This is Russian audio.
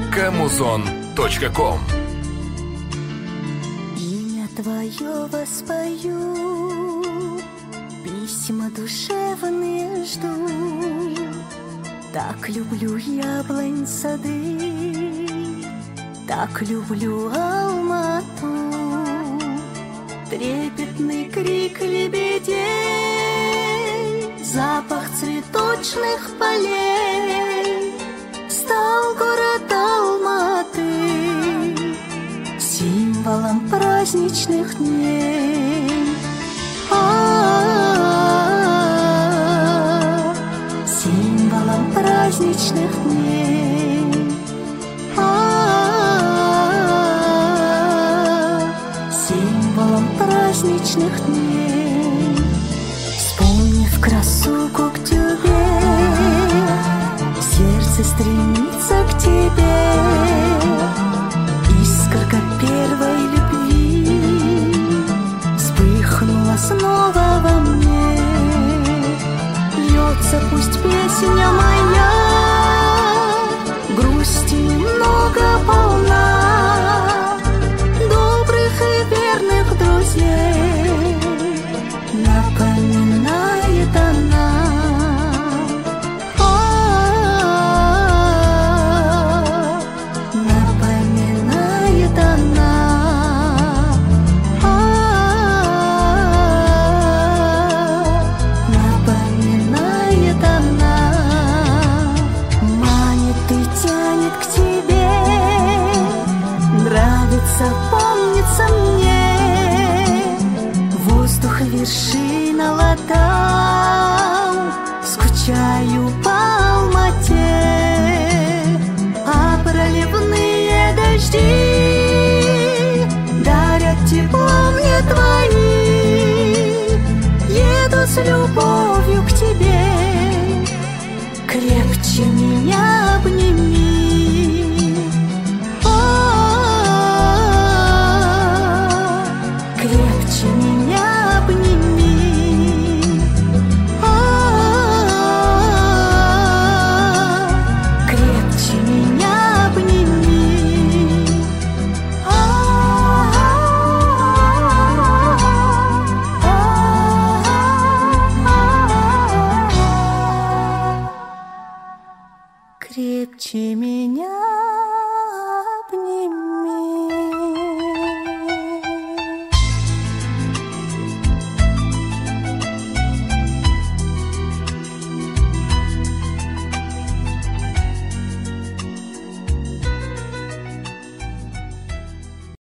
muzon.com. Имя Твое воспою, письма душевные жду. Так люблю яблонь сады, так люблю Алмату. Трепетный крик лебедей, запах цветочных полей. Стал город Алматы символом праздничных дней. Символом праздничных дней. Символом праздничных дней. Вспомнив красу Коктюбе, сердце стремится к тебе. Искорка первой любви вспыхнула снова во мне. Льется пусть песня моя, грусти немного полна. Добрых и верных друзей напоминает она. Напоминает она. Напоминает она. Манит и тянет к тебе, нравится, помнится мне. Воздух вершина латал, скучаю по Алмате. А проливные дожди дарят тепло мне твои. Еду с любовью к тебе, крепче меня обними. Крепче меня обними. Крепче меня обними. Крепче